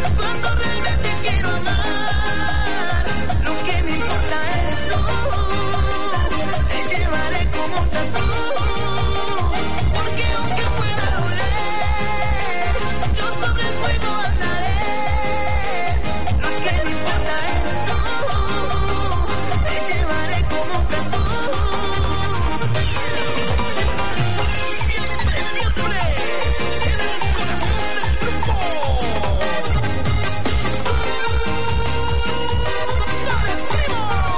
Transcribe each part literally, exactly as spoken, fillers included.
cuando realmente quiero amar. Lo que me importa eres tú, te llevaré como un tatu, porque aunque pueda doler, yo sobre el fuego andaré. Lo que me importa eres tú, te llevaré como un tatu. Siempre, siempre, en el corazón del grupo. ¡Dale, primo!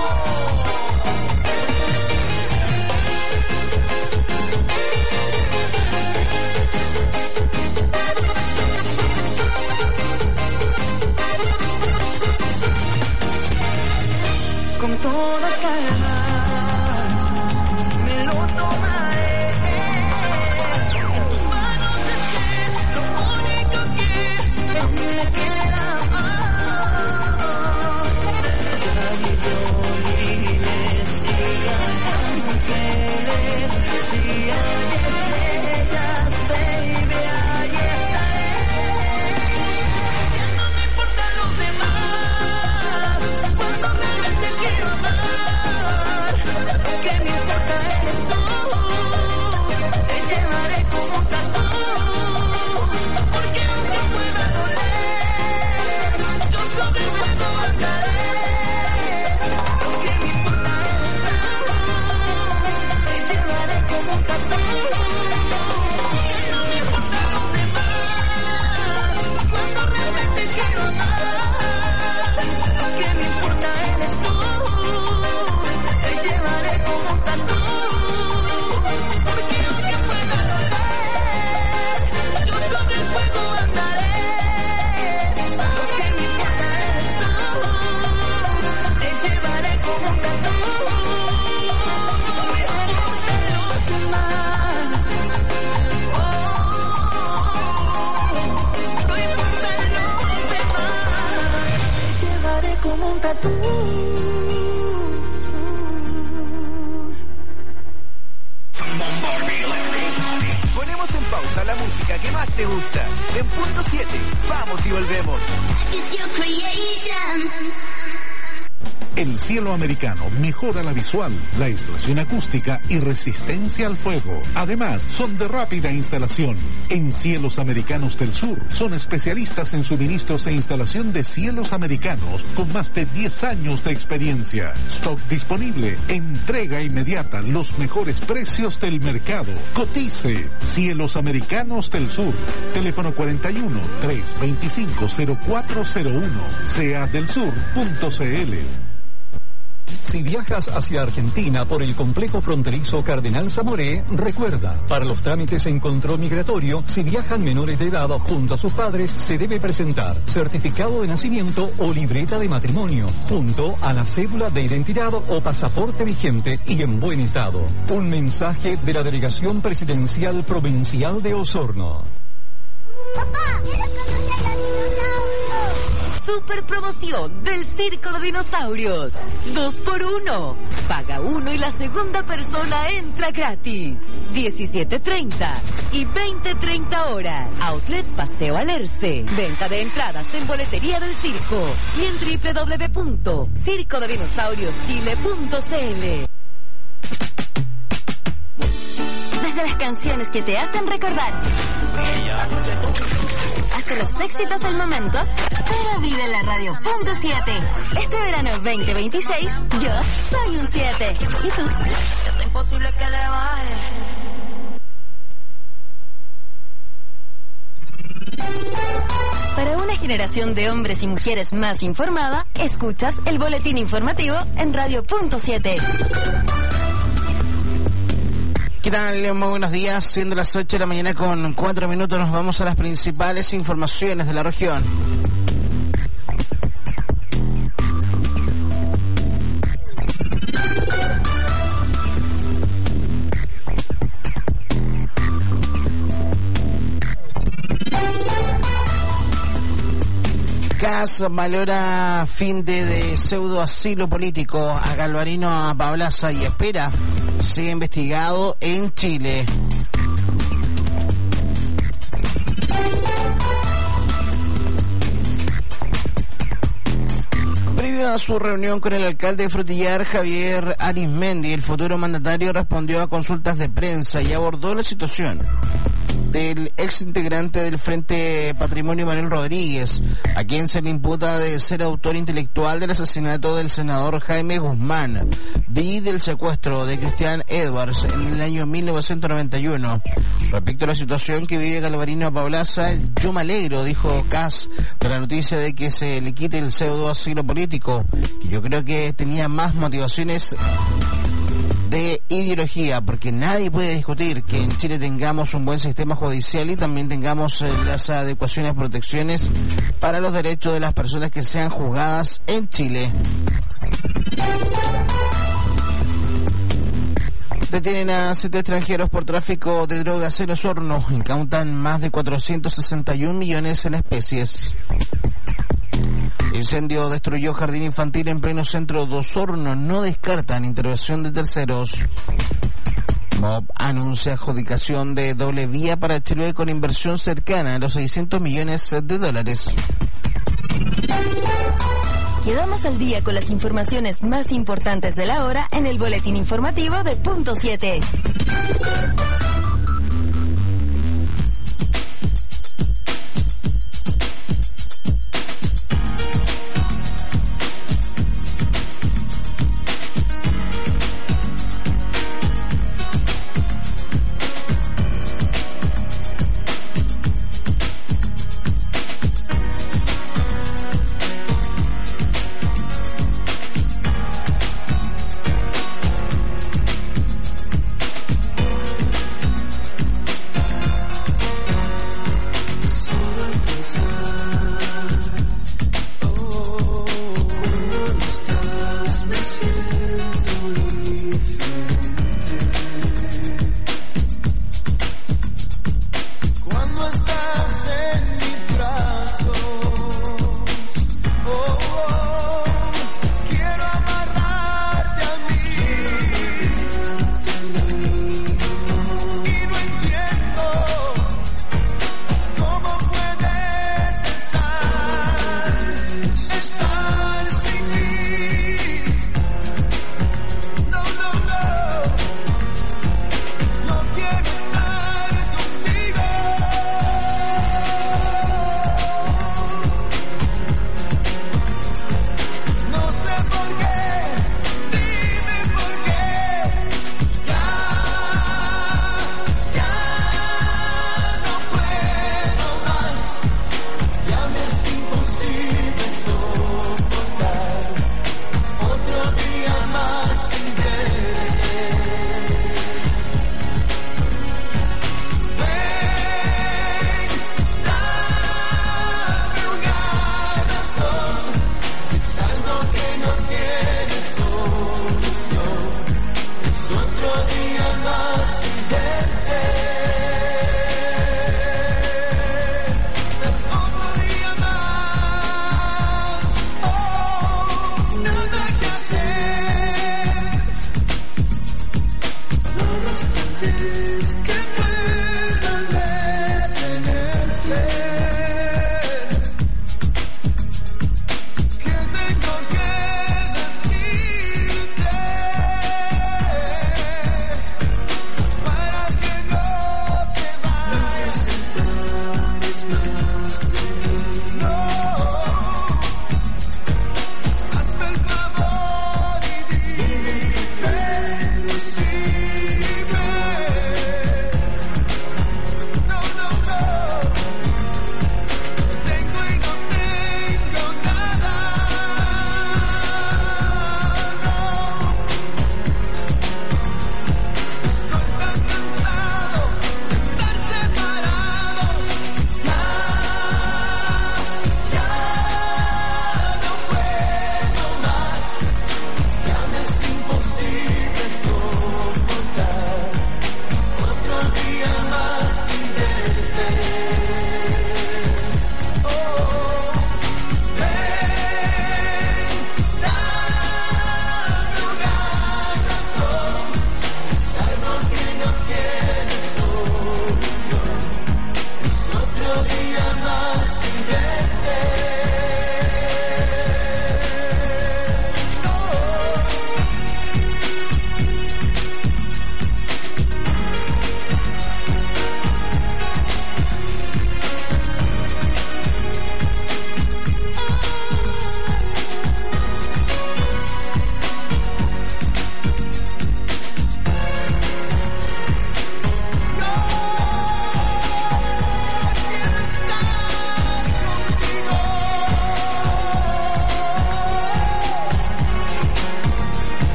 Con toda calma me lo tomaré. En tus manos esté lo único que aún me queda. Si hay violines, si hay ángeles, si hay estrellas, baby, ahí estaré. Ya no me importan los demás, cuando realmente quiero amar. Lo que me importa eres tú, te llevaré como un tatu, porque aunque pueda doler, yo sobre el fuego andaré. Lo que me importa eres tú, te llevaré como un tatu. No me importan los demás, cuando realmente quiero amar. Lo que me importa eres tú, te llevaré como un tatu, porque aunque pueda doler, yo sobre el fuego andaré. Lo que me importa eres tú, te llevaré como un tatu. No me importan los demás, oh, no importan los demás, te llevaré como un tatu. Ponemos en pausa la música que más te gusta. En punto siete, vamos y volvemos. It's your creation. El cielo americano mejora la visual, la aislación acústica y resistencia al fuego. Además, son de rápida instalación. En Cielos Americanos del Sur, son especialistas en suministros e instalación de cielos americanos con más de diez años de experiencia. Stock disponible, entrega inmediata, los mejores precios del mercado. Cotice. Cielos Americanos del Sur. Teléfono cuarenta y uno, trescientos veinticinco, cero cuatro cero uno. C A del sur punto c l. Si viajas hacia Argentina por el complejo fronterizo Cardenal Zamoré, recuerda, para los trámites en control migratorio, si viajan menores de edad junto a sus padres, se debe presentar certificado de nacimiento o libreta de matrimonio, junto a la cédula de identidad o pasaporte vigente y en buen estado. Un mensaje de la Delegación Presidencial Provincial de Osorno. Papá, quiero conocer a los dinosaurios. Super promoción del Circo de Dinosaurios. Dos por uno. Paga uno y la segunda persona entra gratis. diecisiete treinta y veinte treinta horas. Outlet Paseo Alerce. Venta de entradas en boletería del circo y en doble u doble u doble u punto circo de dinosaurios chile punto c l. Desde las canciones que te hacen recordar hasta los éxitos del momento, pero vive en la radio punto siete. Este verano veinte veintiséis, yo soy un siete. ¿Y tú? Es imposible que le baje. Para una generación de hombres y mujeres más informada, escuchas el boletín informativo en radio punto siete. ¿Qué tal? Muy buenos días. Siendo las ocho de la mañana con cuatro minutos, nos vamos a las principales informaciones de la región. C A S valora fin de, de pseudo asilo político a Galvarino Pablaza y espera sea investigado en Chile. Previo a su reunión con el alcalde de Frutillar, Javier Arizmendi, el futuro mandatario respondió a consultas de prensa y abordó la situación del ex integrante del Frente Patrimonio, Manuel Rodríguez, a quien se le imputa de ser autor intelectual del asesinato del senador Jaime Guzmán y del secuestro de Cristian Edwards en el año mil novecientos noventa y uno. Respecto a la situación que vive Galvarino Paulaza, yo me alegro, dijo Kass, de la noticia de que se le quite el pseudo asilo político, que yo creo que tenía más motivaciones de ideología, porque nadie puede discutir que en Chile tengamos un buen sistema judicial y también tengamos eh, las adecuaciones, protecciones para los derechos de las personas que sean juzgadas en Chile. Detienen a siete extranjeros por tráfico de drogas en Osorno. Incautan más de cuatrocientos sesenta y un millones en especies. Incendio destruyó jardín infantil en pleno centro de Osorno. No descartan intervención de terceros. M O B anuncia adjudicación de doble vía para Chiloé con inversión cercana a los seiscientos millones de dólares. Quedamos al día con las informaciones más importantes de la hora en el boletín informativo de Punto siete.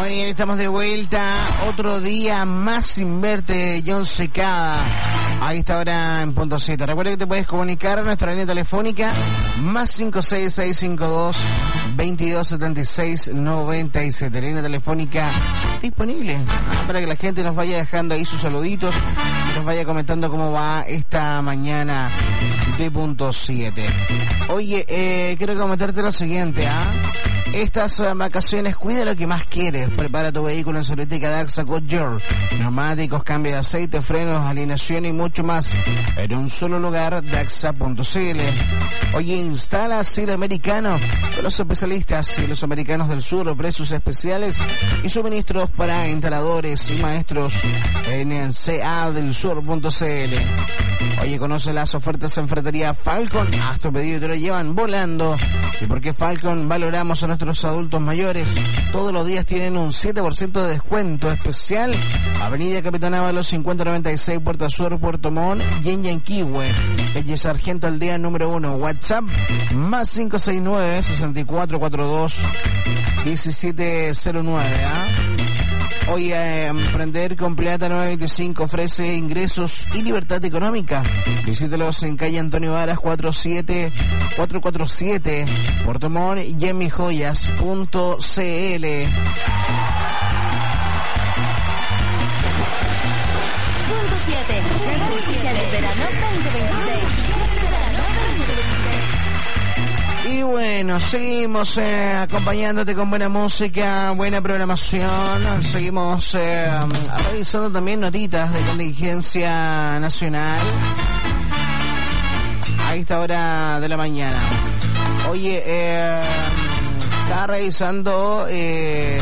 bien, estamos de vuelta. Otro día más sin verte, John Secada. Ahí está ahora en punto siete. Recuerda que te puedes comunicar a nuestra línea telefónica más cinco seis seis cinco dos veintidós setenta y seis noventa y siete. Línea telefónica disponible para que la gente nos vaya dejando ahí sus saluditos, nos vaya comentando cómo va esta mañana de punto siete. Oye, eh, quiero comentarte lo siguiente, ¿ah? ¿eh? Estas uh, vacaciones, cuida lo que más quieres. Prepara tu vehículo en Soletica Daxa Goodyear. Neumáticos, cambio de aceite, frenos, alineación y mucho más en un solo lugar, daxa punto c l. Oye, instala Ciro Americano con los especialistas y los americanos del sur, precios especiales y suministros para instaladores y maestros en c a del sur punto c l. Oye, conoce las ofertas en Ferretería Falcon. Haz tu pedido y te lo llevan volando. ¿Y por qué Falcon? Valoramos a nuestros adultos mayores. Todos los días tienen un siete por ciento de descuento especial. Avenida Capitán Ábalos cincuenta noventa y seis, Puerto Sur, Puerto Montt y en Yanquihue. Calle Sargento Aldea número uno. WhatsApp más cinco seis nueve, seis cuatro cuatro dos, uno siete cero nueve. ¿eh? Hoy eh, Emprender con Plata nueve veinticinco ofrece ingresos y libertad económica. Visítelos en calle Antonio Varas cuatro siete cuatro cuatro siete, Puerto Montt y en mi joyas punto c l. Punto siete, oficiales verano veinte veintiséis. Y bueno, seguimos eh, acompañándote con buena música, buena programación. Seguimos eh, revisando también notitas de contingencia nacional a esta hora de la mañana. Oye, eh, estaba revisando... Eh,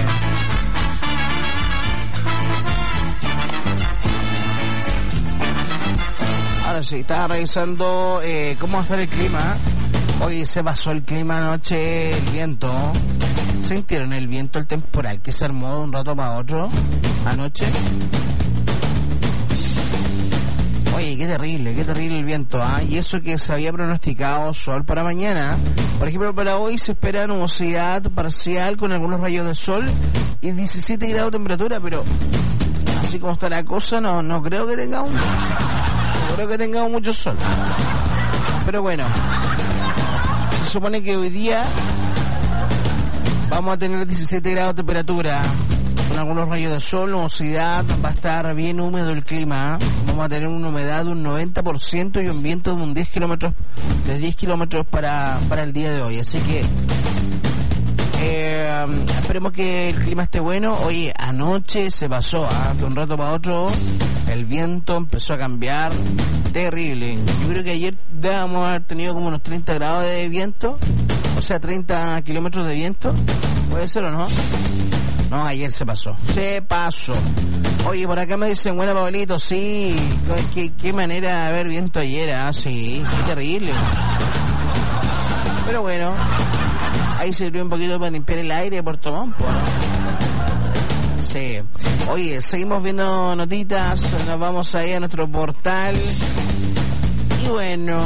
ahora sí, estaba revisando eh, cómo va a estar el clima. Hoy se pasó el clima anoche, el viento. ¿Sintieron el viento, el temporal que se armó de un rato para otro anoche? Oye, qué terrible, qué terrible el viento, ¿ah? ¿eh? Y eso que se había pronosticado sol para mañana. Por ejemplo, para hoy se espera nubosidad parcial con algunos rayos de sol y diecisiete grados de temperatura, pero así como está la cosa, no, no creo que tengamos, no creo que tengamos mucho sol. Pero bueno, se supone que hoy día vamos a tener diecisiete grados de temperatura, con algunos rayos de sol, nubosidad, va a estar bien húmedo el clima, ¿eh? Vamos a tener una humedad de un noventa por ciento y un viento de un diez kilómetros, de diez kilómetros para, para el día de hoy, así que eh, esperemos que el clima esté bueno. Hoy anoche se pasó, ¿eh? De un rato para otro el viento empezó a cambiar, terrible. Yo creo que ayer debamos haber tenido como unos treinta grados de viento, o sea, treinta kilómetros de viento, ¿puede ser o no? No, ayer se pasó, se pasó. Oye, por acá me dicen, bueno, Pablito, sí, qué, qué manera de haber viento ayer, ah, sí, qué terrible. Pero bueno, ahí sirvió un poquito para limpiar el aire de Puerto Montt, ¿no? Sí. Oye, seguimos viendo notitas, nos vamos ahí a nuestro portal. Y bueno,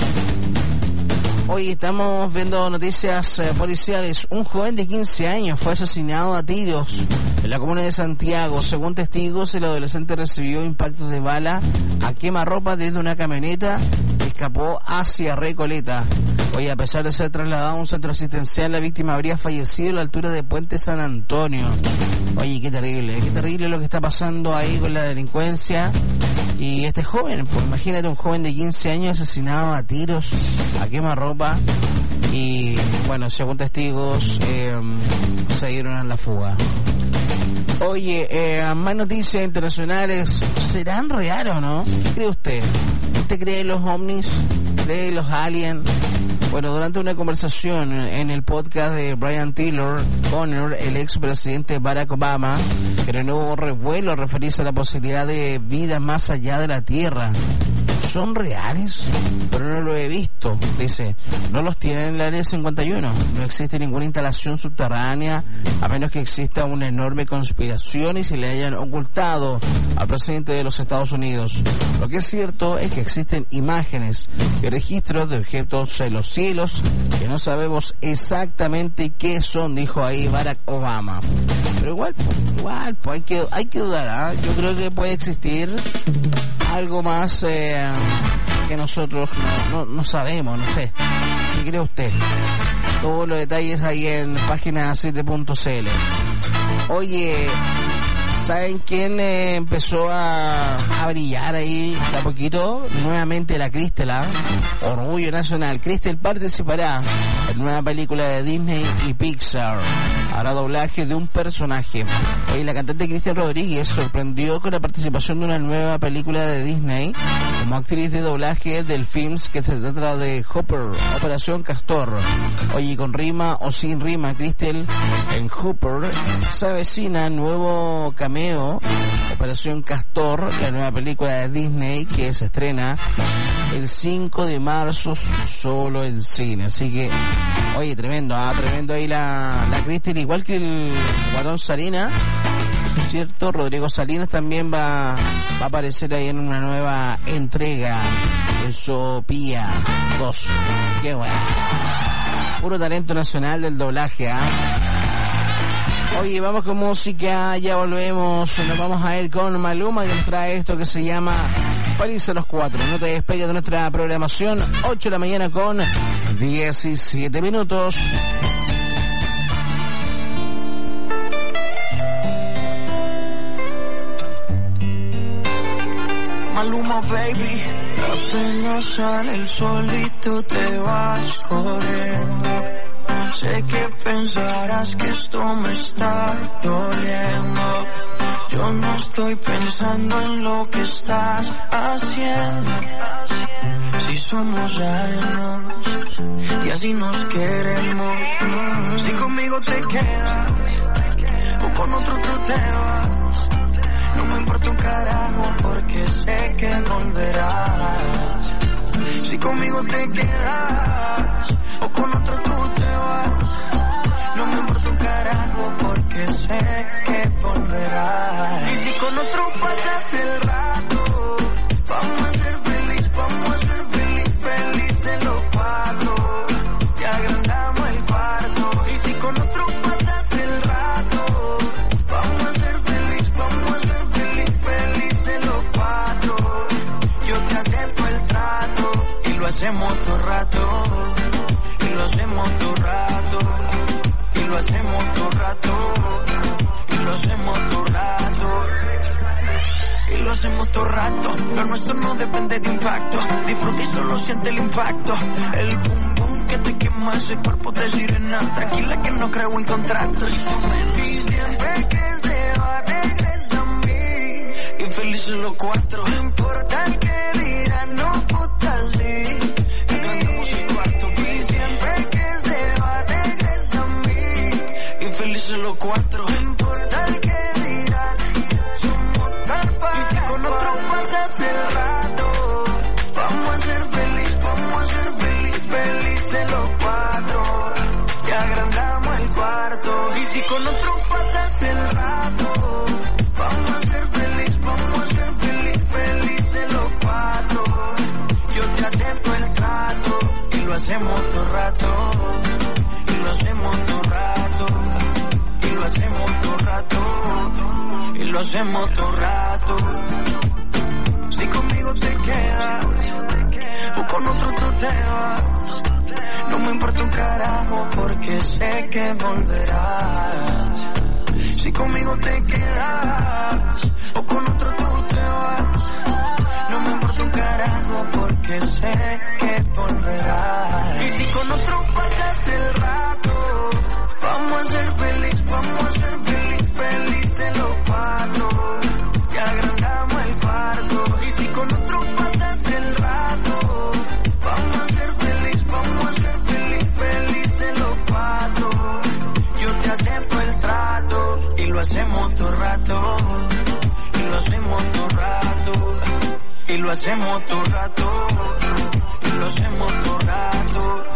hoy estamos viendo noticias eh, policiales. Un joven de quince años fue asesinado a tiros en la comuna de Santiago. Según testigos, el adolescente recibió impactos de bala a quemarropa desde una camioneta que escapó hacia Recoleta. Hoy, a pesar de ser trasladado a un centro asistencial, la víctima habría fallecido a la altura de Puente San Antonio. Oye, qué terrible, qué terrible lo que está pasando ahí con la delincuencia. Y este joven, pues imagínate, un joven de quince años asesinado a tiros, a quemarropa. Y bueno, según testigos, eh, se dieron a la fuga. Oye, eh, más noticias internacionales. ¿Serán reales o no? ¿Qué cree usted? ¿Usted cree en los ovnis? ¿Cree en los aliens? Bueno, durante una conversación en el podcast de Brian Taylor Conner, el expresidente Barack Obama generó revuelo al referirse a la posibilidad de vida más allá de la Tierra. ¿son reales? Pero no lo he visto. Dice, no los tienen en el área cincuenta y uno. No existe ninguna instalación subterránea, a menos que exista una enorme conspiración y se le hayan ocultado al presidente de los Estados Unidos. Lo que es cierto es que existen imágenes y registros de objetos en los cielos que no sabemos exactamente qué son, dijo ahí Barack Obama. Pero igual, igual, pues hay que, hay que dudar, ¿eh? Yo creo que puede existir algo más eh, que nosotros no, no, no sabemos, no sé. ¿Qué cree usted? Todos los detalles ahí en página siete punto c l. Oye, ¿saben quién eh, empezó a, a brillar ahí de a poquito? Nuevamente la Crystal, ¿eh? Orgullo nacional. Crystal participará en una película de Disney y Pixar. Hará doblaje de un personaje. Hoy la cantante Crystal Rodríguez sorprendió con la participación de una nueva película de Disney como actriz de doblaje del film que se trata de Hopper, Operación Castor. Oye, con rima o sin rima, Crystal en Hopper se avecina nuevo cameo, Operación Castor, la nueva película de Disney que se estrena el cinco de marzo solo en cine. Así que, oye, tremendo, ah, tremendo ahí la, la Crystal, igual que el Guatón Salinas, ¿cierto? Rodrigo Salinas también va, va a aparecer ahí en una nueva entrega de Zootopia dos. Qué bueno. Puro talento nacional del doblaje, ¿ah? Oye, vamos con música, ya volvemos, nos vamos a ir con Maluma que nos trae esto que se llama Feliz a los Cuatro. No te despegues de nuestra programación, ocho de la mañana con diecisiete minutos. Maluma, baby. Apenas sale el solito te vas corriendo. Sé que pensarás que esto me está doliendo. Yo no estoy pensando en lo que estás haciendo. Si somos ajenos y así nos queremos. Si conmigo te quedas o con otro tú te vas, no me importa un carajo porque sé que volverás. Si conmigo te quedas o con otro tú te vas, no me importa un carajo porque sé que volverás. Y si con otro pasas el rato, vamos a ser feliz, vamos a ser feliz, felices los cuatro. Te agrandamos el cuarto. Y si con otro pasas el rato, vamos a ser feliz, vamos a ser feliz, felices los cuatro. Yo te acepto el trato y lo hacemos todo rato. Y lo hacemos todo rato. Y lo hacemos todo rato. Y lo hacemos todo rato. Y lo hacemos todo rato. Lo nuestro no depende de impacto. Disfruta y solo siente el impacto. El boom boom que te quema ese cuerpo de sirena. Tranquila que no creo en contratos. Y siempre que se va regresa a mí. Y felices los cuatro. No importa el que dirán, no puta sí. Y cuarto. Y siempre que se va regresa a mí. Y felices los cuatro. No importa el que dirán, somos tal para. Y si con otro pasas el rato, vamos a ser feliz, vamos a ser feliz, felices los cuatro. Y agrandamos el cuarto. Y si con otro pasas el rato, vamos a ser feliz, vamos a ser feliz, felices los cuatro. Yo te acepto el trato y lo hacemos todo rato. Y lo hacemos todo rato. Y lo hacemos todo rato. Y lo hacemos todo rato. Si conmigo te quedas o con otro tú te vas, no me importa un carajo porque sé que volverás. Si conmigo te quedas o con otro tú te vas, no me importa un carajo porque sé que volverás. Y si con otro pasas el rato, vamos a ser feliz, vamos a ser feliz, felices los cuatro. Y agrandamos el cuarto. Y si con otro pasas el rato, vamos a ser feliz, vamos a ser feliz, felices los cuatro. Yo te acepto el trato y lo hacemos todo rato. Y lo hacemos todo rato. Y lo lo hacemos todo rato, y lo hacemos todo rato.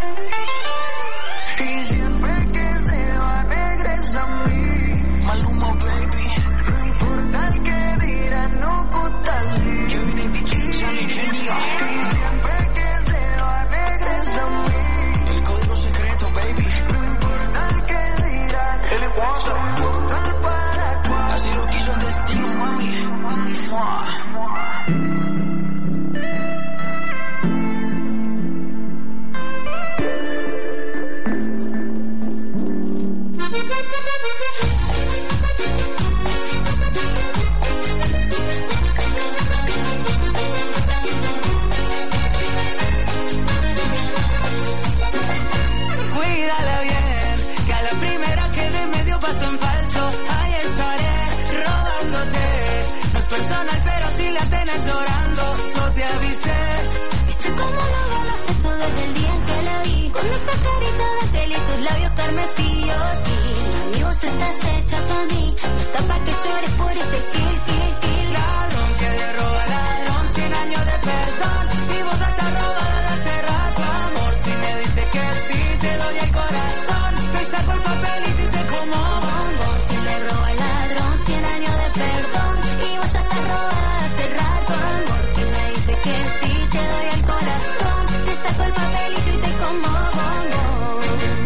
Y siempre que se va regresa a mí. Maluma, baby. No importa el que dirán, no gusta el que viene dicho, ingenio. Y siempre que se va regresa a mí. El código secreto, baby. No importa el que dirán, el WhatsApp. Tal para cual. Así lo quiso el destino, mami. Mua. Cuídala bien, que a la primera que de medio paso en falso, ahí estaré robándote. No es personal, pero si la tenés orando, yo te avisé. Viste cómo luego lo has hecho desde el día en que la vi, con esa carita de aquel y tus labios carmesíos. Sí, mami, vos estás hecha pa' mí, no está pa' que llores por este kill, kill, kill. Ladrón que le roba al ladrón, cien años de perdón, y vos estás robada de hace rato, amor. Si me dices que sí, te doy el corazón, te saco el papelito y te como bombón. Si le roba al ladrón, cien años de perdón, y vos ya estás robada de hace rato, amor. Si me dices que sí, te doy el corazón, te saco el papelito y te como bombón.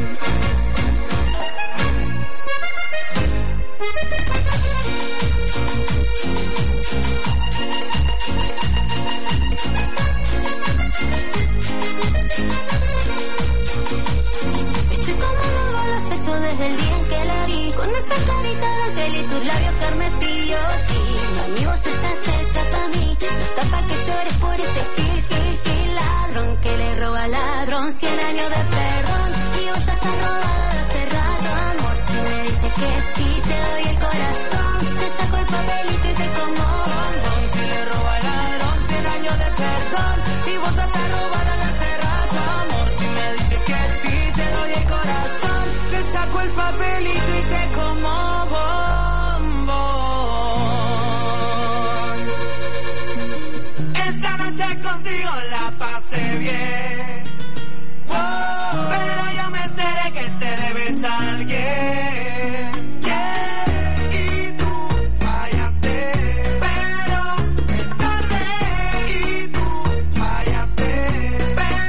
Viste cómo luego lo has hecho desde el día en que la vi, con esa carita de aquel y tus labios carmesíos. Sí, mami, vos estás hecha pa' mí, no está pa' que llores por este kill, kill, kill. Ladrón que le roba al ladrón, cien años de perdón, y vos ya estás robada de hace rato, amor. Si me dices que sí, te doy el corazón, te saco el papelito y te como bombón. Si le roba al ladrón, cien años de perdón, y vos estás robada de hace rato, amor. Si me dices que sí, te doy el corazón, te saco el papelito y te como bombón. Esta noche contigo la pasé bien, wow, pero yo me enteré que te debes a alguien. Yeah, y tú fallaste, pero es tarde. Y tú fallaste, pero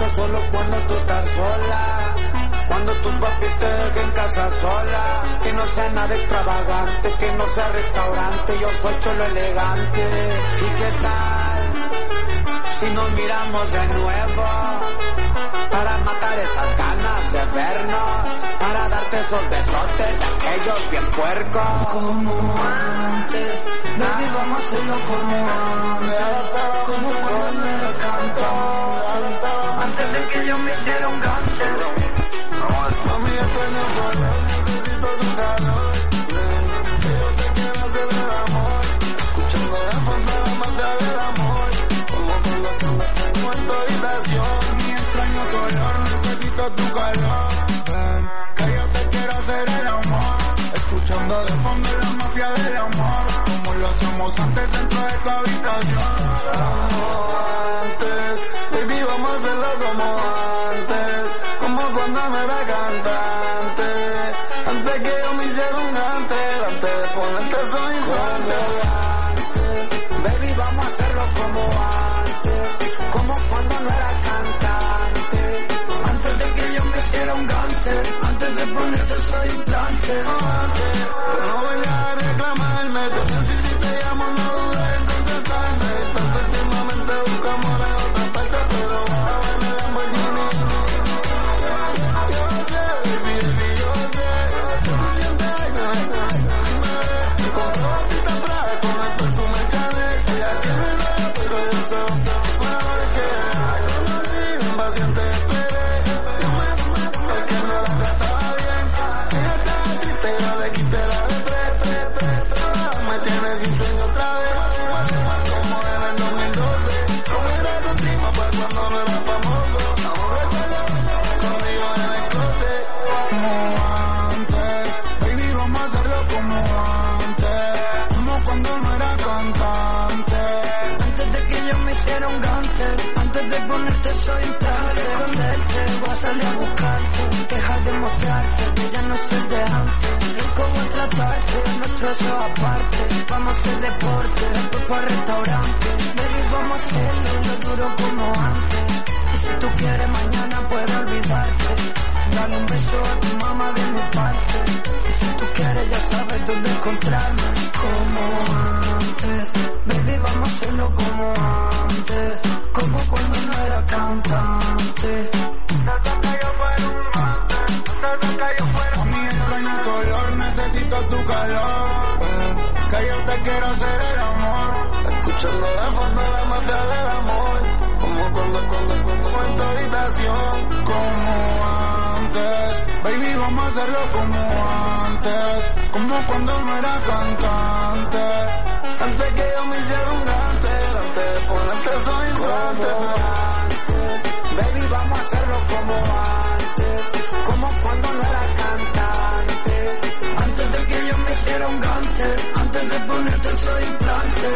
solo cuando tú estás sola. Cuando tu papi te deje en casa sola. Que no sea nada extravagante, que no sea restaurante. Yo soy cholo elegante. ¿Y qué tal si nos miramos de nuevo? Para matar esas ganas de vernos, para darte esos besotes de aquellos bien puercos. Como antes, baby, vamos a hacerlo como antes. Como cuando me lo cantaba, antes de que yo me hiciera un cáncer. Mami, extraño tu olor, necesito tu calor. Si yo te quiero hacer el amor, escuchando de fondo la magia del amor. Como cuando tengo en tu habitación. Mami, extraño tu olor, necesito tu calor. Ven, que yo te quiero hacer el amor, escuchando de fondo la mafia del amor. Como lo hacemos antes dentro de tu habitación. Como antes, baby, vamos a hacerlo como antes. Como cuando me era cantante, antes que yo me hiciera un gante, antes de ponerte soy infante. Baby, vamos a hacerlo como antes, como cuando no era cantante, antes de que yo me hiciera un gante, antes de ponerte soy implante. Pero no vengas a reclamarme, te si te llamo no dudes en contestarme. Tanto últimamente buscamos en otra parte, pero ahora en el Lamborghini. Soy implante, esconderte, voy a salir a buscarte, deja de mostrarte que ya no soy de antes, rico voy a tratarte, nuestro eso aparte, vamos a hacer deporte, después para restaurante, baby vamos a hacerlo, lo duro como antes, y si tú quieres mañana puedo olvidarte, dale un beso a tu mamá de mi parte, y si tú quieres ya sabes dónde encontrarme, como antes, baby vamos a hacerlo como antes, como cuando no era cantante. Mami, extraño tu olor, necesito tu calor. Ven, que yo te quiero hacer el amor, escuchando de fondo la magia del amor. Como cuando, cuando, cuando en tu habitación. como antes. Baby, vamos a hacerlo como antes, como cuando no era cantante, antes que yo me hiciera un gante, antes de ponerte soy infante. Baby, vamos a hacerlo como antes, como cuando no era cantante, antes de que yo me hiciera un gante, antes de ponerte soy implante.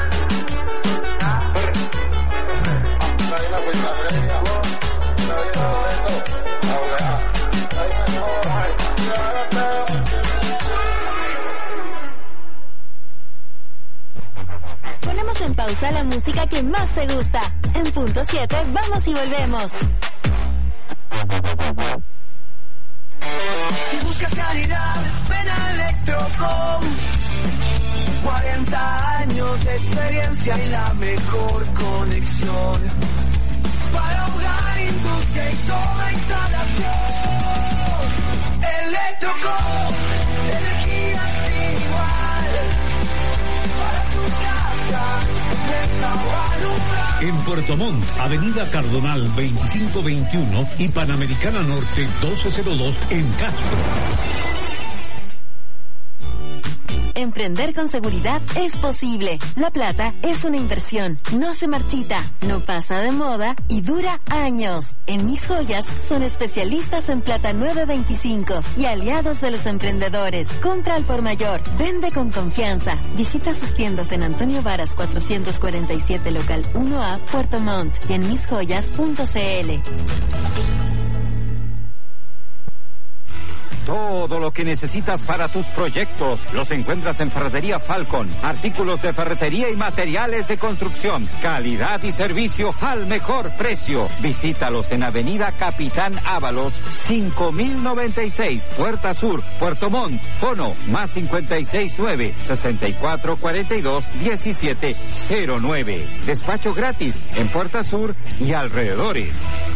Ponemos en pausa la música que más te gusta. En punto siete, vamos y volvemos. Si buscas calidad, ven a Electrocom. cuarenta años de experiencia y la mejor conexión. Para hogar, industria y toda instalación. Electrocom, energía sin igual. Para tu casa, empresa o alumbrar. En Puerto Montt, Avenida Cardonal veinticinco veintiuno y Panamericana Norte doce cero dos en Castro. Emprender con seguridad es posible. La plata es una inversión, no se marchita, no pasa de moda y dura años. En Mis Joyas son especialistas en plata nueve veinticinco y aliados de los emprendedores. Compra al por mayor, vende con confianza. Visita sus tiendas en Antonio Varas cuatrocientos cuarenta y siete local uno A, Puerto Montt y en mis joyas punto c l. Todo lo que necesitas para tus proyectos los encuentras en Ferretería Falcon. Artículos de ferretería y materiales de construcción. Calidad y servicio al mejor precio. Visítalos en Avenida Capitán Ábalos, cinco mil noventa y seis, Puerta Sur, Puerto Montt. Fono más cincuenta y seis nueve, sesenta y cuatro cuarenta y dos, diecisiete cero nueve. Despacho gratis en Puerta Sur y alrededores.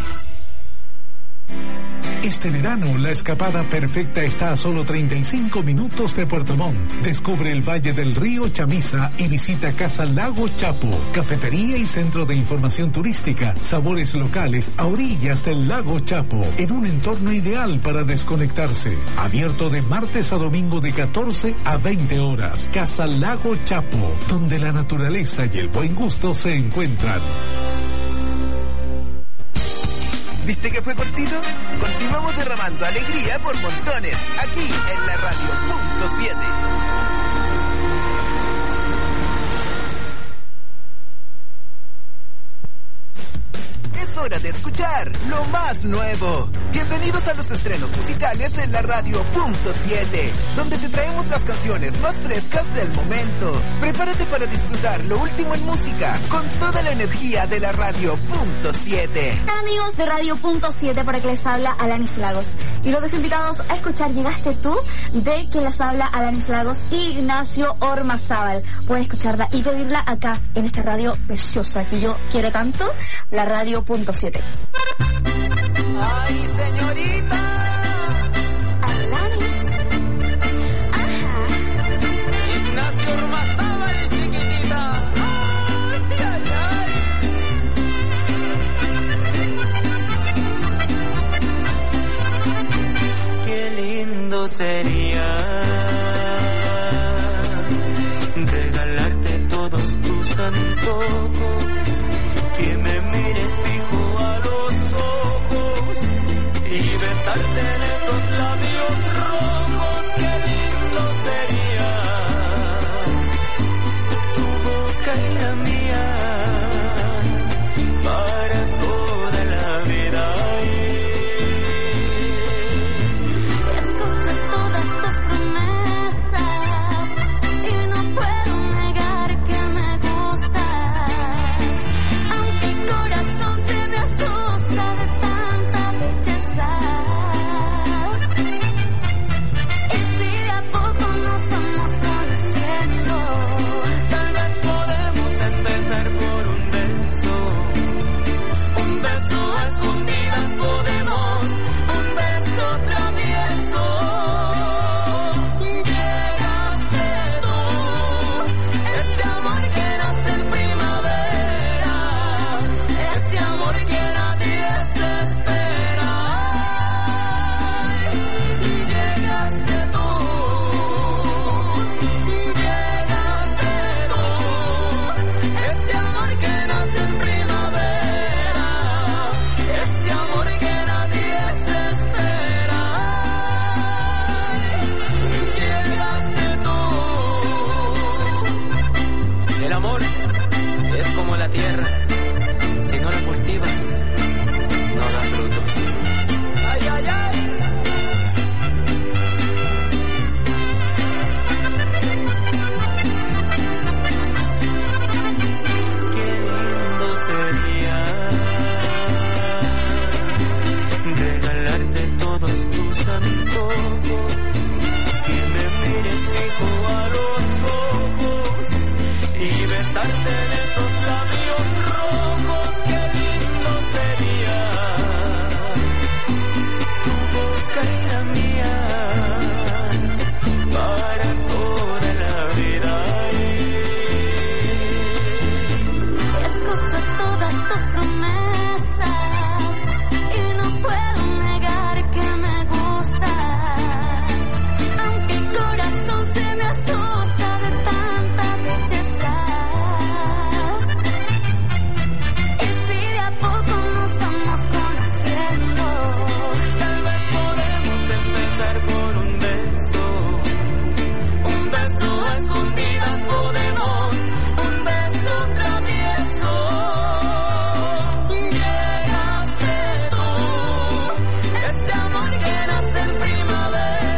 Este verano, la escapada perfecta está a solo treinta y cinco minutos de Puerto Montt. Descubre el Valle del Río Chamisa y visita Casa Lago Chapo, cafetería y centro de información turística, sabores locales a orillas del Lago Chapo, en un entorno ideal para desconectarse. Abierto de martes a domingo de catorce a veinte horas. Casa Lago Chapo, donde la naturaleza y el buen gusto se encuentran. ¿Viste que fue cortito? Continuamos derramando alegría por montones, aquí en la radio punto siete. Es hora de escuchar lo más nuevo. Bienvenidos a los estrenos musicales en la radio punto siete, donde te traemos las canciones más frescas del momento. Prepárate para disfrutar lo último en música con toda la energía de la radio punto siete. Amigos de radio punto siete, para que les habla Alanis Lagos. Y los dejo invitados a escuchar Llegaste tú, de quien les habla Alanis Lagos y Ignacio Ormazábal. Pueden escucharla y pedirla acá en esta radio preciosa que yo quiero tanto, la radio punto siete. Ay, señorita. Alanis. Ajá. Ignacio Ormazábal, chiquitita. Ay, ay, ay. Qué lindo sería regalarte todos tus antojos, que me mires fijo a los ojos y besarte en esos labios rojos. Qué lindo sería tu boca y la mía para toda la vida. Escucho todas tus promesas y no puedo negar que me gustas. Ese amor que nace en primavera.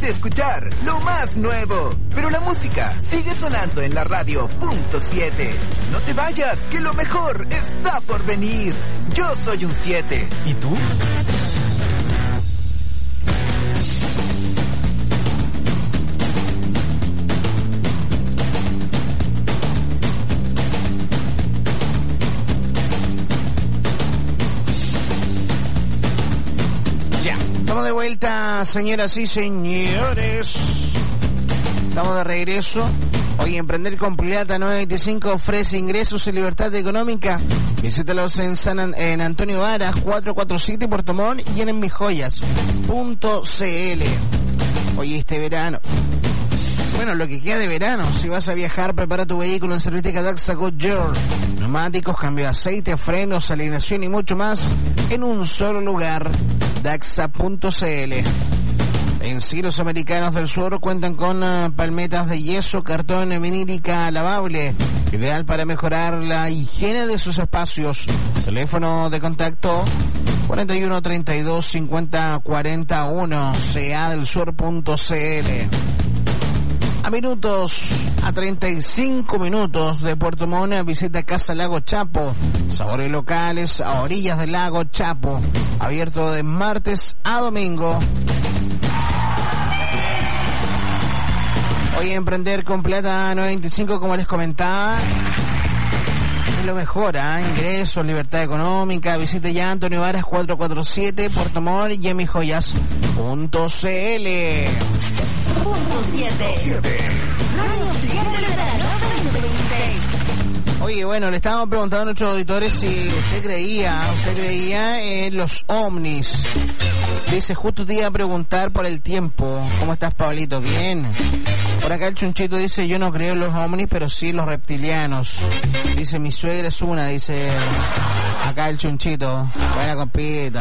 de escuchar lo más nuevo, pero la música sigue sonando en la radio punto siete. No te vayas, que lo mejor está por venir. Yo soy un siete. ¿Y tú? Estamos de vuelta, señoras y señores. Estamos de regreso. Hoy Emprender con Plata novecientos veinticinco ofrece ingresos y libertad económica. Visítalos en San An- en Antonio Varas cuatrocientos cuarenta y siete Puerto Montt y en enmijoyas punto cl. Hoy este verano. Bueno, lo que queda de verano. Si vas a viajar, prepara tu vehículo en Servitéca Daxa Goodyear. Neumáticos, cambio de aceite, frenos, alineación y mucho más en un solo lugar. Daxa punto cl. En Cielos Americanos del Sur cuentan con uh, palmetas de yeso, cartón vinílica lavable, ideal para mejorar la higiene de sus espacios. Teléfono de contacto cuarenta y uno, treinta y dos, cincuenta, cuarenta y uno, c a del sur punto cl. A minutos, a treinta y cinco minutos de Puerto Montt, visita Casa Lago Chapo. Sabores locales a orillas del lago Chapo. Abierto de martes a domingo. Hoy Emprender con Plata novecientos veinticinco, como les comentaba, es lo mejor, ¿eh? Ingresos, libertad económica. Visite ya Antonio Varas cuatrocientos cuarenta y siete Puerto Montt y enmijoyas punto cl. Punto siete. Radio Oficial del Verano veinte veintiséis. Oye, bueno, le estábamos preguntando a nuestros auditores si usted creía, usted creía en los ovnis. Dice, justo te iba a preguntar por el tiempo. ¿Cómo estás, Pablito? Bien. Por acá el Chunchito dice, yo no creo en los ovnis, pero sí en los reptilianos. Dice, mi suegra es una, dice acá el Chunchito. Buena compita.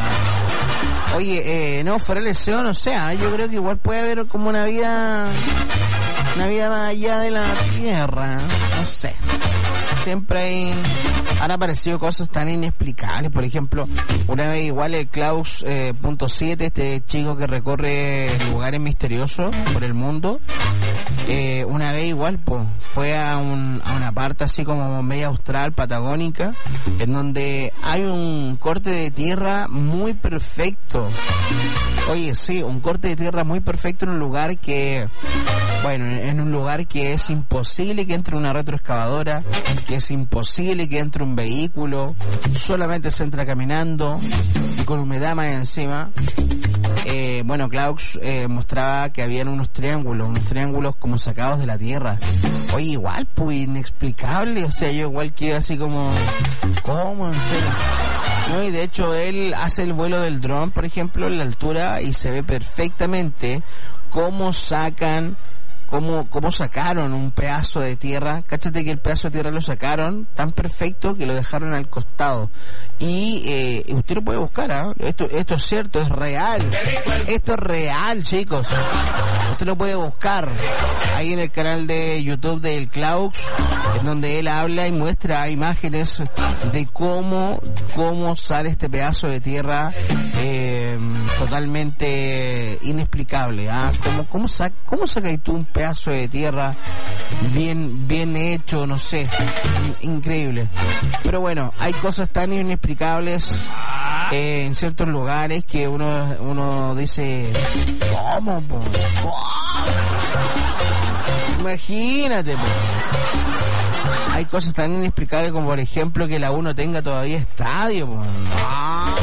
Oye, eh, no, fuera el deseo, no sé, ¿eh? Yo creo que igual puede haber como una vida, una vida más allá de la Tierra, no sé. Siempre hay, han aparecido cosas tan inexplicables. Por ejemplo, una vez igual el Klaus eh, punto siete, este chico que recorre lugares misteriosos por el mundo, eh, una vez igual pues, fue a, un, a una parte así como media austral, patagónica, en donde hay un corte de tierra muy perfecto. Oye, sí, un corte de tierra muy perfecto en un lugar que, bueno, en un lugar que es imposible que entre una retroexcavadora, que es imposible que entre un vehículo, solamente se entra caminando y con humedad más encima. Eh, bueno, Klaus eh, mostraba que habían unos triángulos, unos triángulos como sacados de la tierra. Oye, igual, pues inexplicable, o sea, yo igual quedo así como, ¿cómo? En serio. No, y de hecho él hace el vuelo del dron, por ejemplo, en la altura y se ve perfectamente cómo sacan, cómo, cómo sacaron un pedazo de tierra. Cáchate que el pedazo de tierra lo sacaron tan perfecto que lo dejaron al costado. Y eh, usted lo puede buscar, ¿eh? Esto, esto es cierto, es real. Esto es real, chicos. Usted lo puede buscar ahí en el canal de YouTube del Klaus, en donde él habla y muestra imágenes de cómo, cómo sale este pedazo de tierra eh, totalmente inexplicable. ¿Ah? ¿Cómo, cómo, saca, ¿Cómo sacas tú un pedazo de tierra bien, bien hecho? No sé, increíble. Pero bueno, hay cosas tan inexplicables eh, en ciertos lugares que uno, uno dice, ¿cómo? Po? Imagínate, po. Hay cosas tan inexplicables como, por ejemplo, que la U no tenga todavía estadio, po. No,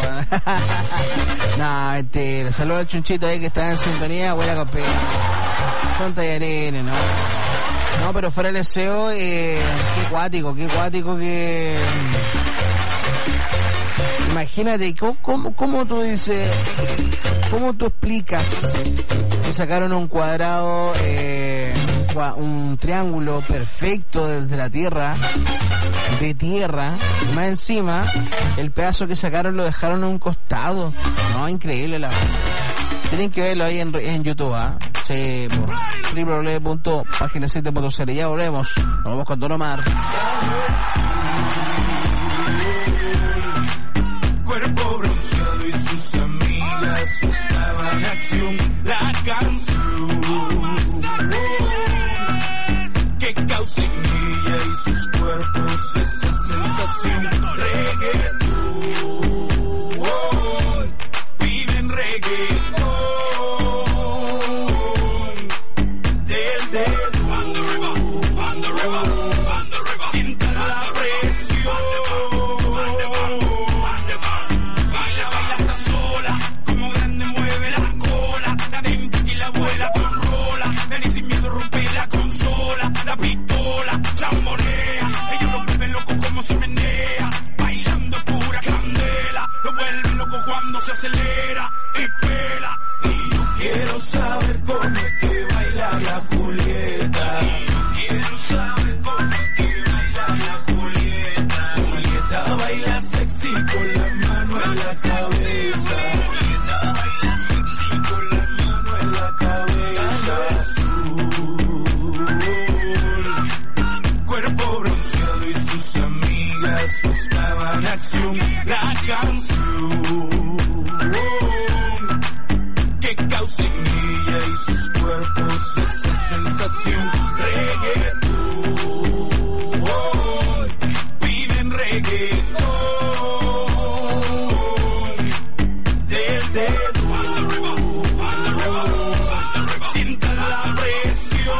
no, mentira. Saludos al Chunchito ahí que está en sintonía. Buena compañía. Son tallarines, ¿no? No, pero fuera el deseo, eh, qué cuático, qué cuático que... Imagínate, ¿cómo, cómo, cómo tú dices, cómo tú explicas que sacaron un cuadrado, eh, un triángulo perfecto desde la tierra, de tierra, y más encima, el pedazo que sacaron lo dejaron a un costado? No, increíble la... Tienen que verlo ahí en, en YouTube, ¿ah? ¿eh? Sí, doble u doble u doble u punto página siete punto cl. Ya volvemos, nos vamos con Don Omar. Cuerpo bronceado y sus amigas buscaban acción. La canción lo vuelve loco cuando se acelera y pela. Y yo quiero saber cómo es que baila la Julieta. Y yo quiero saber cómo es que baila la Julieta. Julieta baila sexy con la mano en la cabeza. Julieta baila sexy con la mano en la cabeza. Cuerpo bronceado y sus amigas buscaban acción. La canción que causa en ella y sus cuerpos esa sensación. Reggaetón, piden reggaetón del dedo. Sienta la presión.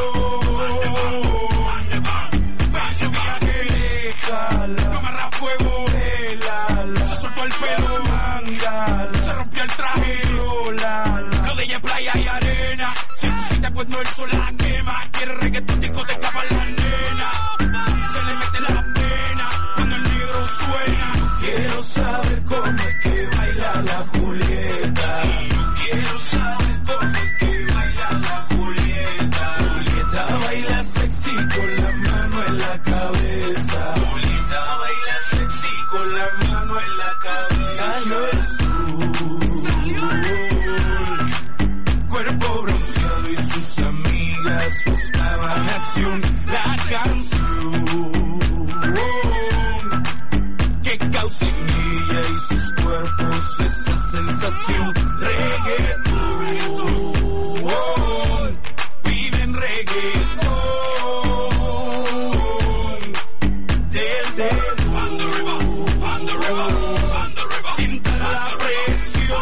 Ese viaje, déjala. No amarra fuego, helala. Se soltó el pelo, mangala. Se rompió el traje, lolala. Lo de ella es playa y arena. Se excita cuando el sol la quema. Quiere reggaetón, discoteca para la nena. Se le mete la pena cuando el negro suena. Yo quiero saber cómo es que baila la Julieta. Yo quiero saber cómo es que baila la Julieta. Julieta baila sexy con la mano en la cabeza. Julieta baila sexy con la mano en la cabeza. Salió el sol. Salió el sol. Cuerpo bronceado y sus amigas buscaban acción. La canción que causa en ella y sus cuerpos esa sensación. Reggaetón, piden reggaetón del dedo. Sienta la presión.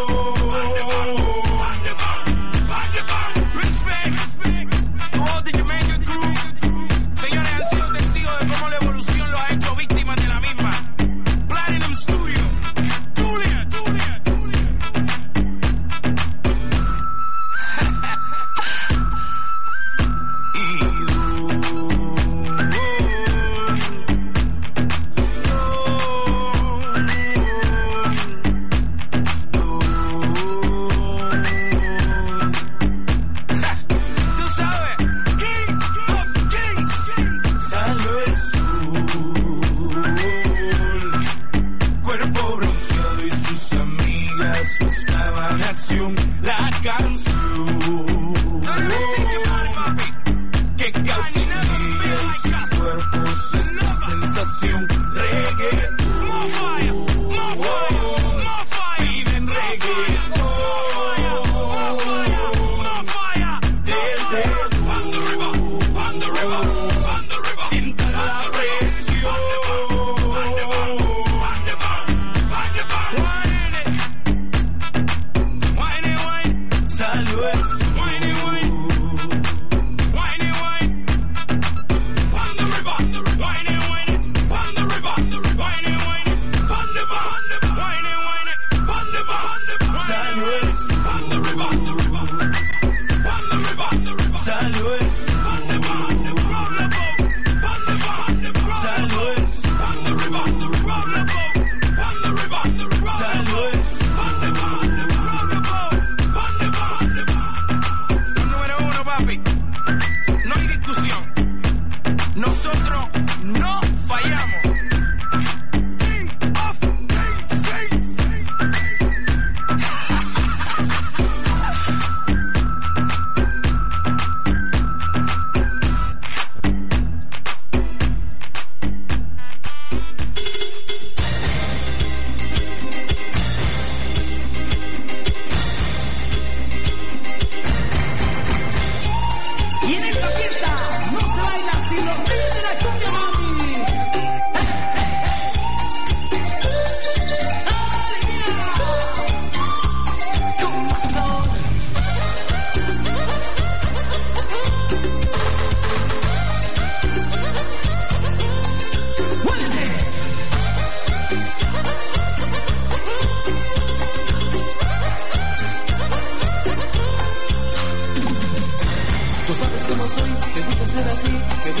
Todo de Jamaican Crew. Señores, han sido testigos de cómo la evolución los ha hecho víctimas de la misma. Platinum Studio. Julia, Julia, Julia. Tú sabes, King of Kings. Salió el sol. Cuerpo bronceado y sus amigas buscaban acción. La canción que causa en ella y sus cuerpos esa sensación. Reggaetón, piden reggaetón del dedo. Sienta la presión. Wine it, wine it, wine. Salió el sol.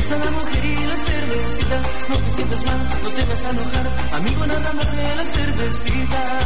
gusta la mujer y la cervecita. No te sientas mal, no te vas a enojar, amigo, nada más de la cervecita.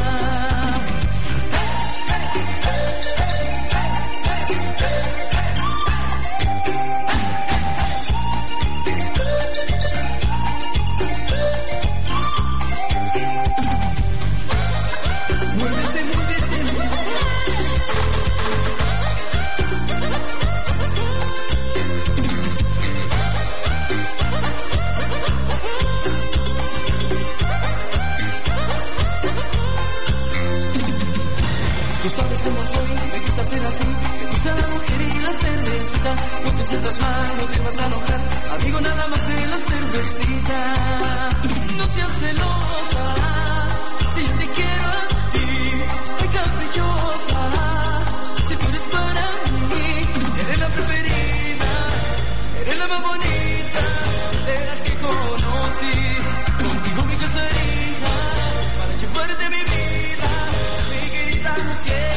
No te sientas mal, no te vas a enojar, amigo, nada más de la cervecita. No seas celosa, si yo te quiero a ti, ay caprichosa, si tú eres para mí, eres la preferida, eres la más bonita de las que conocí. Contigo me casaría para llevarte mi vida, mi querida mujer.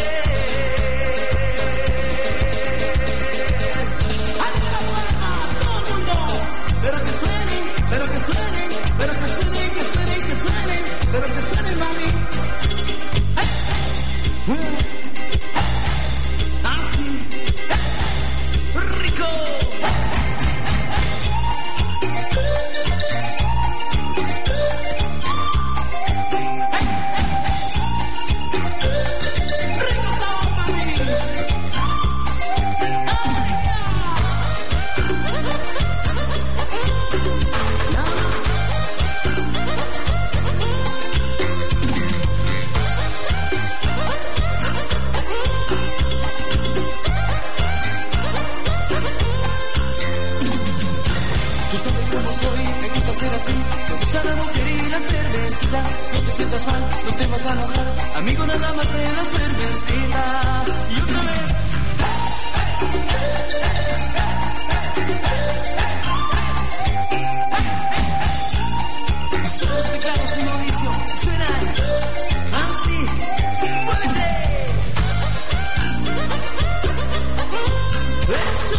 Pero que suene, pero que suene, pero que suene, que suene, que suene, pero que suene, mami. ¡Hey! ¡Hey! ¡Así! ¡Hey! ¡Rico! La mujer y la cervecita, no te sientas mal, no te vas a enojar, amigo, nada más de la cervecita. Y otra vez. Son los teclados de Mauricio, suenan así. ¡Muévete! ¡Eso!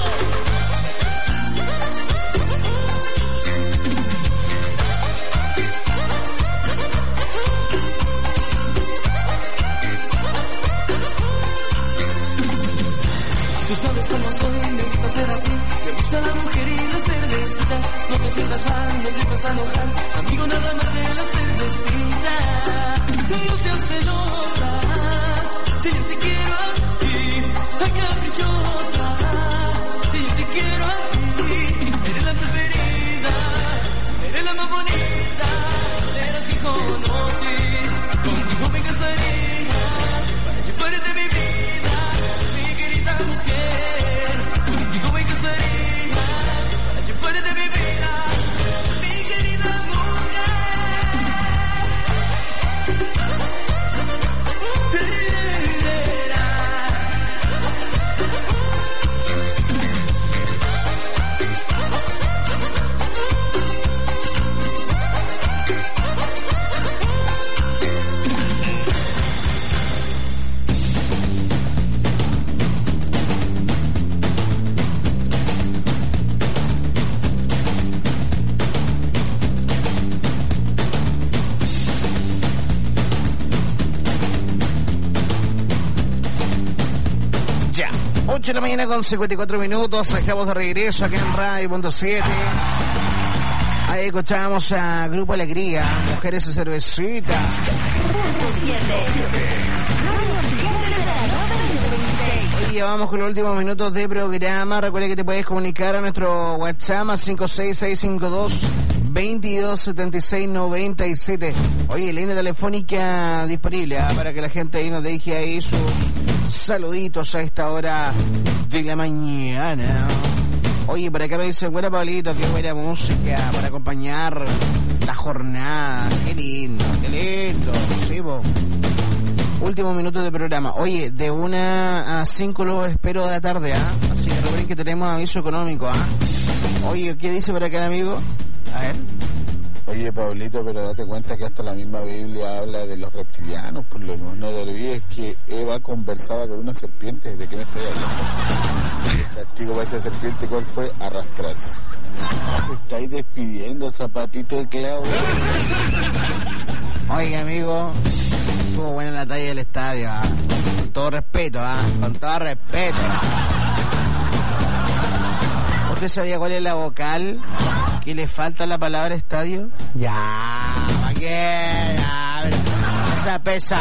Tú sabes cómo soy, me gusta ser así. Me gusta la mujer y la cervecita. No te sientas mal, no te vas a enojar, amigo, nada más de la cervecita. No seas celosa, si yo te quiero a ti, ay caprichosa, si yo te quiero a ti, eres la preferida, eres la más bonita de las que conocí. Contigo me casaría para llevarte mi vida, mi querida mujer. Contigo me casaría para llevarte mi vida, mi querida mujer. ocho de la mañana con cincuenta y cuatro minutos, estamos de regreso aquí en Radio Punto siete. Ahí escuchábamos a Grupo Alegría, Mujeres y Cervecita. Hoy vamos con los últimos minutos de programa. Recuerda que te puedes comunicar a nuestro WhatsApp a cinco seis seis cinco dos, veintidós setenta y seis noventa y siete. Oye, línea telefónica disponible, ¿eh? Para que la gente ahí nos deje ahí sus saluditos a esta hora de la mañana. Oye, por acá me dicen, buena Pablito, qué buena música para acompañar la jornada. Qué lindo, qué lindo. Sí, bo. Último minuto de programa. Oye, de una a cinco lo espero de la tarde, ¿ah? ¿eh? Así que recuerden que tenemos aviso económico, ¿ah? ¿eh? Oye, ¿qué dice por acá el amigo? A ver. Oye, Pablito, pero date cuenta que hasta la misma Biblia habla de los reptilianos, por lo menos. No te olvides que Eva conversaba con una serpiente. ¿De qué me estoy hablando? Castigo para esa serpiente, ¿cuál fue? Arrastrarse. Te estáis despidiendo, zapatito de clavo. Oiga, amigo, estuvo buena la talla del estadio, ¿ah? Con todo respeto, ¿ah? Con todo respeto. ¿Usted sabía cuál es la vocal que le falta a la palabra estadio? Ya, ¿para qué? Ya, esa pesa.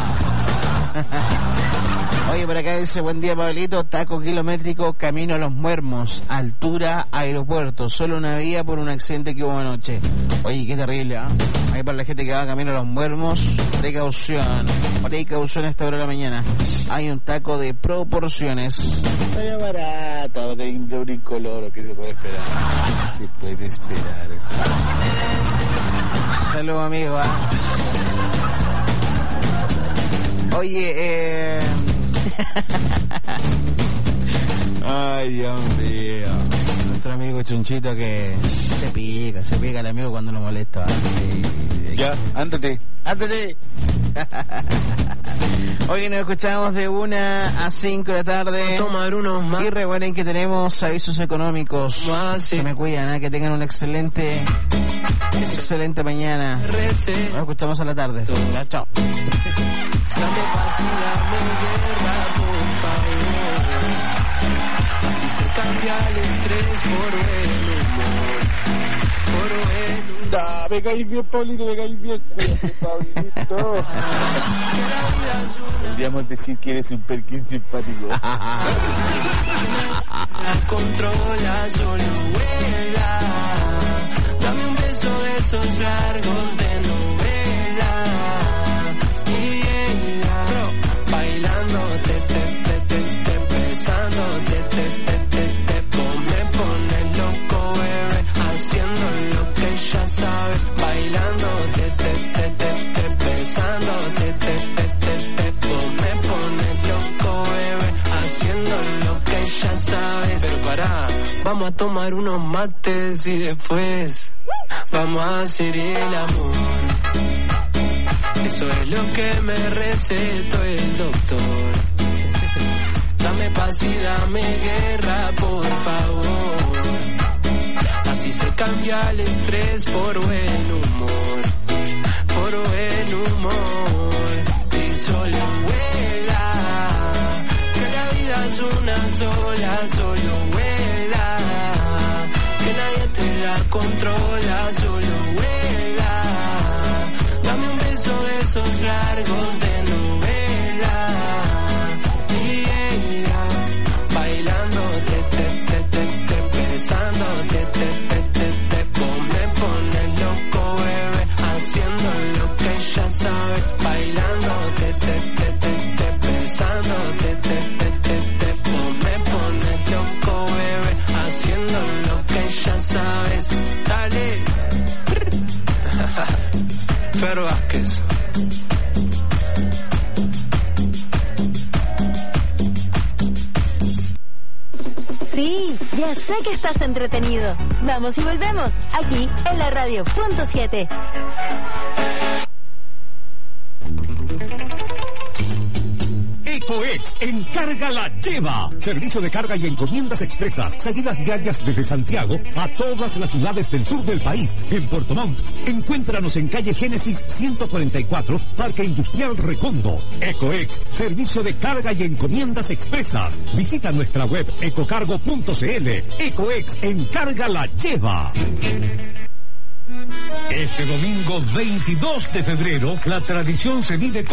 Oye, por acá dice, buen día, Pablito, taco kilométrico, camino a Los Muermos, altura, aeropuerto, solo una vía por un accidente que hubo anoche. Oye, qué terrible, ¿ah? ¿eh? Ahí para la gente que va camino a Los Muermos, precaución, precaución a esta hora de la mañana. Hay un taco de proporciones. Vaya barata, de, de un incoloro, que se puede esperar. Se puede esperar. Saludos, amigo, ¿eh? Oye, eh... ay, Dios mío. Nuestro amigo Chunchito que se pica, se pica el amigo cuando lo molesta. Ay, ya, ándate, ándate. Hoy nos escuchamos de una a cinco de la tarde. Tomar unos más. Y recuerden que tenemos avisos económicos. Más, sí. Se me cuidan, ¿eh? Que tengan un excelente, excelente mañana. Nos escuchamos a la tarde. Chao, chao. Dame paz y dame guerra, por favor. Así se cambia el estrés por el humor. Por el humor. Da, me caí bien, Pablito, me caí bien. Cuídate, Pablito. Podríamos decir que eres un Perkin simpático. La controla, solo vuela. Dame un beso de esos largos de novela. Bailando, te, te, te, te, te, besando, te, te, te, te, te, me pone loco, bebé, haciendo lo que ya sabes. Bailando, te, te, te, te, te, besando, te, te, te, te, te, me pone loco, bebé, haciendo lo que ya sabes. Pero pará, vamos a tomar unos mates y después vamos a hacer el amor. Eso es lo que me recetó el doctor. Dame paz y dame guerra, por favor. Así se cambia el estrés por buen humor. Por buen humor. Y solo vuela. Que la vida es una sola, solo vuela. Que nadie te la controla, solo vuela. Dame un beso de esos largos de novela. Y ella bailando, te, te, te, te, te, besando, te, te, te, te, te, me pone loco, bebé, haciendo lo que ya sabes. Bailando, te, te, te, te, te, besando, te, te, te, te, te, me pone loco, bebé, haciendo lo que ya sabes. Dale. Fer Vázquez. Sí, ya sé que estás entretenido. Vamos y volvemos, aquí en la radio punto siete. EcoEx Encarga la Lleva. Servicio de carga y encomiendas expresas. Salidas diarias desde Santiago a todas las ciudades del sur del país. En Puerto Montt, encuéntranos en calle Génesis ciento cuarenta y cuatro, Parque Industrial Recondo. EcoEx, servicio de carga y encomiendas expresas. Visita nuestra web ecocargo punto cl. EcoEx Encarga la Lleva. Este domingo veintidós de febrero, la tradición se vive